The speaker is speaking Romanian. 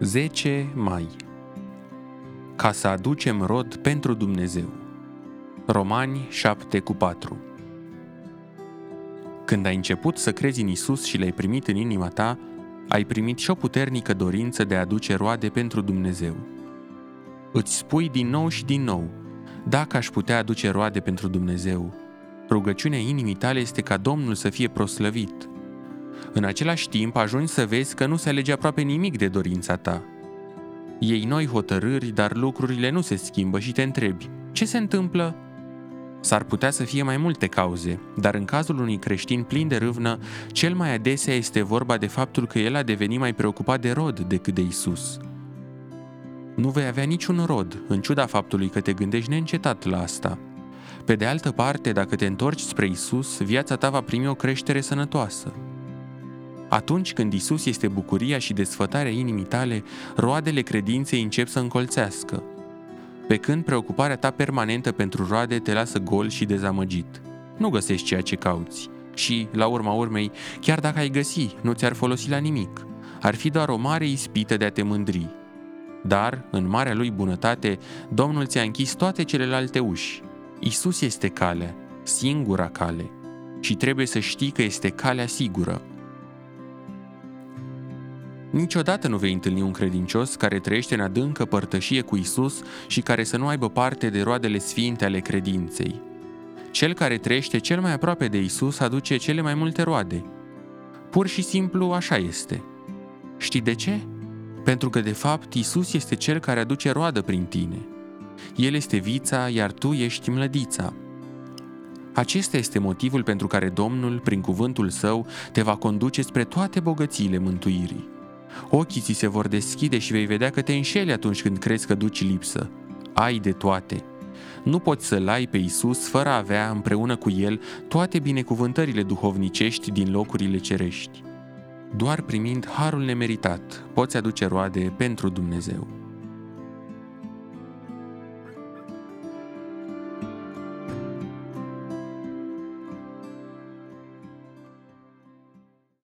10 mai. Ca să aducem rod pentru Dumnezeu. Romani 7:4. Când ai început să crezi în Isus și l-ai primit în inima ta, ai primit și o puternică dorință de a aduce roade pentru Dumnezeu. Îți spui din nou și din nou: dacă aș putea aduce roade pentru Dumnezeu. Rugăciunea inimii tale este ca Domnul să fie proslăvit. În același timp ajungi să vezi că nu se alege aproape nimic de dorința ta. Iei noi hotărâri, dar lucrurile nu se schimbă și te întrebi: ce se întâmplă? S-ar putea să fie mai multe cauze, dar în cazul unui creștin plin de râvnă, cel mai adesea este vorba de faptul că el a devenit mai preocupat de rod decât de Isus. Nu vei avea niciun rod, în ciuda faptului că te gândești neîncetat la asta. Pe de altă parte, dacă te întorci spre Isus, viața ta va primi o creștere sănătoasă. Atunci când Isus este bucuria și desfătarea inimii tale, roadele credinței încep să încolțească. Pe când preocuparea ta permanentă pentru roade te lasă gol și dezamăgit. Nu găsești ceea ce cauți și, la urma urmei, chiar dacă ai găsi, nu ți-ar folosi la nimic. Ar fi doar o mare ispită de a te mândri. Dar, în marea lui bunătate, Domnul ți-a închis toate celelalte uși. Isus este calea, singura cale, și trebuie să știi că este calea sigură. Niciodată nu vei întâlni un credincios care trăiește în adâncă părtășie cu Isus și care să nu aibă parte de roadele sfinte ale credinței. Cel care trăiește cel mai aproape de Isus aduce cele mai multe roade. Pur și simplu așa este. Știi de ce? Pentru că de fapt Isus este cel care aduce roadă prin tine. El este vița, iar tu ești mlădița. Acesta este motivul pentru care Domnul, prin cuvântul Său, te va conduce spre toate bogățiile mântuirii. Ochii ți se vor deschide și vei vedea că te înșeli atunci când crezi că duci lipsă. Ai de toate. Nu poți să-L ai pe Isus fără a avea împreună cu El toate binecuvântările duhovnicești din locurile cerești. Doar primind harul nemeritat poți aduce roade pentru Dumnezeu.